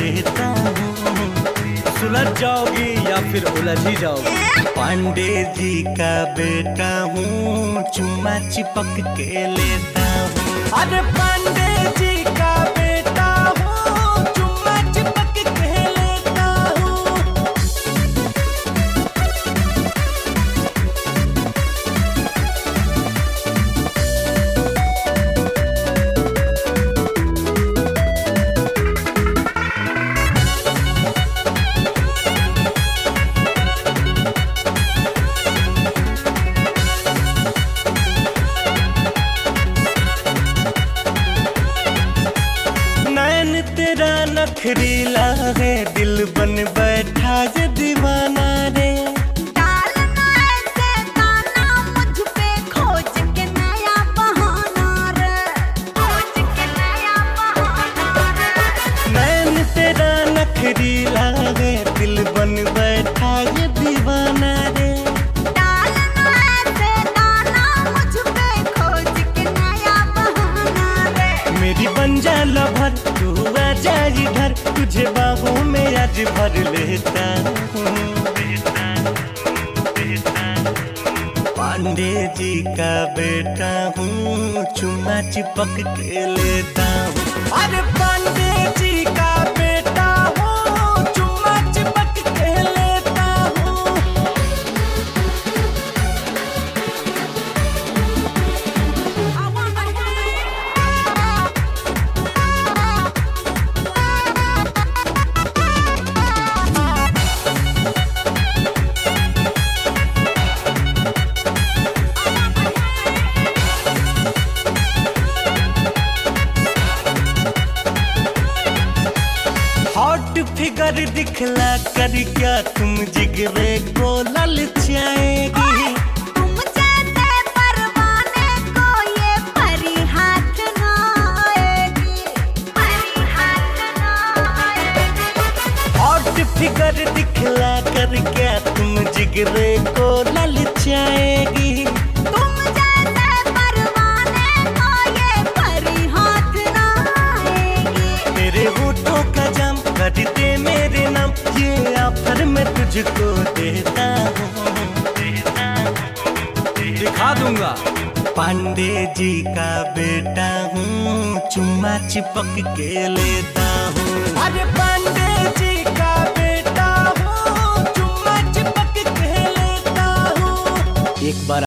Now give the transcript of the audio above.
देता हूँ। सुलझ जाओगी या फिर उलझ ही जाओगी। पांडे जी का बेटा हूँ, चुम्मा चिपक के लेता हूँ। अरे पांडे जी का बेटा हूँ, चुम्मा चिपक के लेता हूँ। तेरा नखरीला है, दिल बन बैठा ये दीवाना रे। डालना ऐसे दाना मुझ पे, खोज के नया बहाना रे, खोज के नया बहाना रे। नैन तेरा नखरीला है, दिल बन बैठा ये दीवाना रे। डालना ऐसे दाना मुझ पे, खोज के नया बहाना रे। मेरी बन जा लभर, तू आजा इधर, तुझे बाहों में आज भर लेता हूँ। पांडे जी का बेटा हूँ, चुम्मा चिपक के लेता हूँ। अरे पांडे जी का बेटा हूँ, चुम्मा चिपक के लेता हूँ। हॉट फिगर दिखला कर क्या तुम जिगरे को ललचाएगी। तुम जैसे परवाने को ये परी हाथ ना आएगी, परी हाथ ना आएगी। हॉट फिगर दिखला कर क्या तुम जिगरे को ललचाएगी। तुम जैसे परवाने को ये परी हाथ ना आएगी। तेरे होठों का जाम कर दे मेरे नाम, ये ऑफर मैं तुझको देता हूँ। दिखा दूंगा। पांडे जी का बेटा हूँ, चुम्मा चिपक के लेता हूँ। अरे पांडे जी का बेटा हूँ, चुम्मा चिपक के लेता हूँ। एक बार